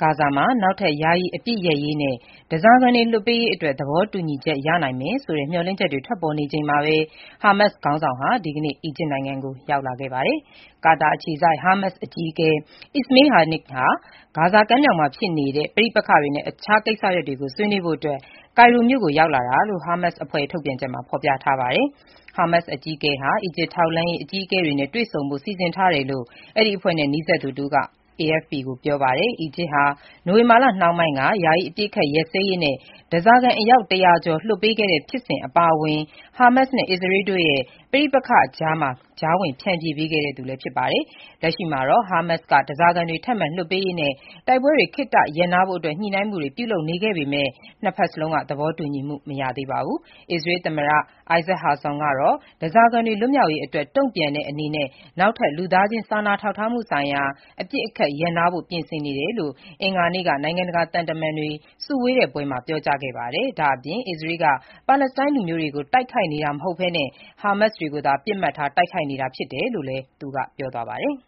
ဂါဇာမှာနောက်ထပ်ယာယီအပစ်ရပ်ရေးနဲ့ဓားစာခံတွေလွှတ်ပေးရေးအတွက်သဘောတူညီချက်ရနိုင်မယ်ဆိုတဲ့မျှော်လင့်ချက်တွေထွက်ပေါ်နေချိန်မှာပဲဟာမတ်စ်ခေါင်းဆောင်ဟာဒီကနေ့အီဂျစ်နိုင်ငံကိုရောက်လာခဲ့ပါတယ်။ ကာတာအခြေစိုက်ဟာမတ်စ်အကြီးအကဲ Ismail Haniyeh ဟာဂါဇာကမ်းမြောင်မှာဖြစ်နေတဲ့ပဋိပက္ခတွေနဲ့အခြားကိစ္စရပ်တွေကိုဆွေးနွေးဖို့ကိုင်ရိုမြို့ကိုရောက်လာတာလို့ ဟာမတ်စ်အဖွဲ့ထုတ်ပြန်ချက်မှာဖော်ပြထားပါတယ်။ ဟာမတ်စ်အကြီးအကဲဟာအီဂျစ်ထောက်လှမ်းရေးအကြီးအကဲတွေနဲ့တွေ့ဆုံဖို့စီစဉ်ထားတယ်လို့အဲဒီအဖွဲ့နဲ့နီးစပ်သူတဦးကAFP ကိုပြောပါတယ်။ အီဂျစ်ဟာ နိုဝင်ဘာလနှောင်းပိုင်းကယာယီအပစ်အခတ်ရပ်စဲရေးနဲ့ဓားစာခံအယောက် ၁၀၀ ကျော်လွှတ်ပေးခဲ့တဲ့ဖြစ်စဉ်အပါအဝင်ဟာမတ်စ်နဲ့အစ္စရေးတို့ရဲ့ပဋိပက္ခကြားဝင်ဖြန့်ဖြေပေးခဲ့သူလည်းဖြစ်ပါတယ်။ လက်ရှိမှာတော့ဟာမတ်စ်ကဓားစာခံတွေထပ်မံလွှတ်ပေးရေးနဲ့တိုက်ပွဲတွေခေတ္တရပ်နားဖို့ညှိနှိုင်းမှုတွေပြုလုပ်နေခဲ့ပေမဲ့နှစ်ဘက်စလုံးကသဘောတူညီမှုမရသေးပါဘူး။ အစ္စရေးသမ္မတ Isaac Herzog ကတော့ဓားစာခံတွေလွတ်မြောက်ရေးအတွက်တုံ့ပြန်တဲ့အနေနဲ့နောက်ထပ်လူသားချင်းစာနာထောက်ထားမှုဆိုင်ရာအပစ်အခတ်ရပ်နားဖို့ပြင်ဆင်နေတယ်လို့ အင်္ဂါနေ့ကနိုင်ငံတကာသံတမန်တွေစုဝေးတဲ့ပွဲမှာပြောကြားခဲ့ပါတယ်။ ဒါ့အပြင် အစ္စရေးကပါလက်စတိုင်းလူမျိုးတွေကိုတိုက်ခိုက်နေတာမဟုတ်ဘဲဟာမတ်စ်တွေကိုသာပစ်မှတ်ထားတိုက်ခိုက်နေတာဖြစ်တယ်လို့လည်းသူကပြောသွားပါတယ်။